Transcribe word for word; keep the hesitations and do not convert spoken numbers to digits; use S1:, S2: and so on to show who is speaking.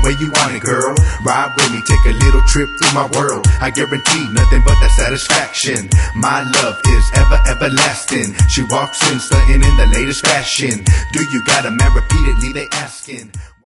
S1: way you want it, girl. Ride with me, take a little trip through my world. I guarantee nothing but that satisfaction. My love is ever, everlasting. She walks in, stunting in the latest fashion. Do you got a man? Repeatedly they asking.